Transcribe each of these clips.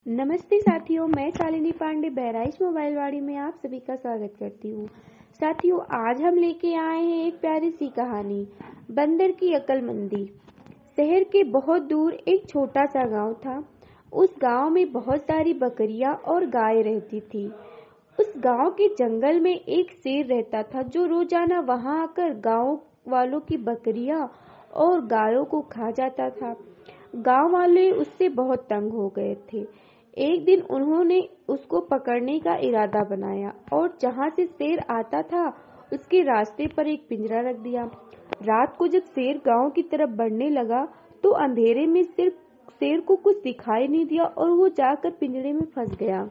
नमस्ते साथियों, मैं शालिनी पांडे बहराइच मोबाइलवाड़ी में आप सभी का स्वागत करती हूँ। साथियों, आज हम लेके आए हैं एक प्यारी सी कहानी, बंदर की अक्लमंदी। शहर के बहुत दूर एक छोटा सा गांव था। उस गांव में बहुत सारी बकरियां और गाय रहती थी। उस गांव के जंगल में एक शेर रहता था जो रोजाना वहां आकर गांव वालों की बकरियां और गायों को खा जाता था। गांव वाले उससे बहुत तंग हो गए थे। एक दिन उन्होंने उसको पकड़ने का इरादा बनाया और जहां से शेर आता था उसके रास्ते पर एक पिंजरा रख दिया। रात को जब शेर गांव की तरफ बढ़ने लगा तो अंधेरे में सिर्फ शेर को कुछ दिखाई नहीं दिया और वो जाकर पिंजरे में फंस गया।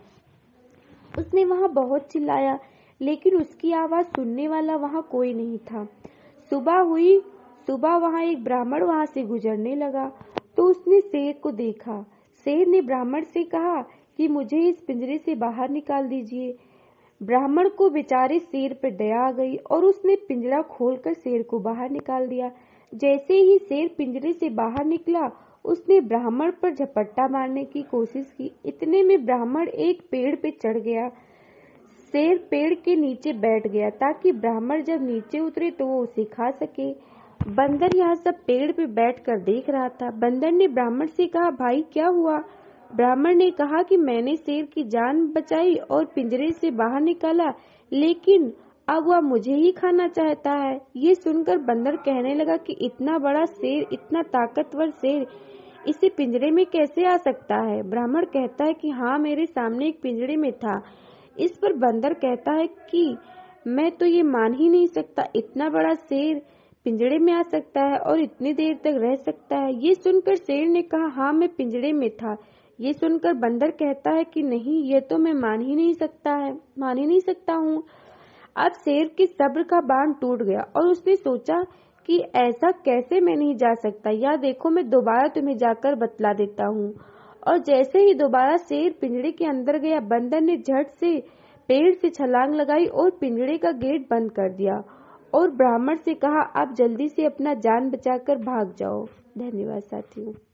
उसने वहां बहुत चिल्लाया, लेकिन उसकी आवाज सुनने वाला वहां कोई नहीं था। सुबह हुई। सुबह वहां एक ब्राह्मण वहां से गुजरने लगा तो उसने शेर को देखा। शेर ने ब्राह्मण से कहा कि मुझे इस पिंजरे से बाहर निकाल दीजिए। ब्राह्मण को बेचारे शेर पर दया आ गई और उसने पिंजरा खोलकर शेर को बाहर निकाल दिया। जैसे ही शेर पिंजरे से बाहर निकला, उसने ब्राह्मण पर झपट्टा मारने की कोशिश की। इतने में ब्राह्मण एक पेड़ पे चढ़ गया। शेर पेड़ के नीचे बैठ गया ताकि ब्राह्मण जब नीचे उतरे तो वो उसे खा सके। बंदर यह सब पेड़ पे बैठकर देख रहा था। बंदर ने ब्राह्मण से कहा, भाई क्या हुआ? ब्राह्मण ने कहा कि मैंने शेर की जान बचाई और पिंजरे से बाहर निकाला, लेकिन अब वह मुझे ही खाना चाहता है। ये सुनकर बंदर कहने लगा कि इतना बड़ा शेर, इतना ताकतवर शेर, इसे पिंजरे में कैसे आ सकता है? ब्राह्मण कहता है कि हाँ, मेरे सामने एक पिंजरे में था। इस पर बंदर कहता है कि मैं तो ये मान ही नहीं सकता, इतना बड़ा शेर पिंजरे में आ सकता है और इतनी देर तक रह सकता है। ये सुनकर शेर ने कहा, हाँ, मैं पिंजरे में था। ये सुनकर बंदर कहता है कि नहीं, ये तो मैं मान ही नहीं सकता हूँ। अब शेर के सब्र का बांध टूट गया और उसने सोचा कि ऐसा कैसे मैं नहीं जा सकता, या देखो मैं दोबारा तुम्हें जाकर बतला देता हूँ। और जैसे ही दोबारा शेर पिंजरे के अंदर गया, बंदर ने झट से पेड़ से छलांग लगाई और पिंजरे का गेट बंद कर दिया और ब्राह्मण से कहा, आप जल्दी से अपना जान बचाकर भाग जाओ। धन्यवाद साथियों।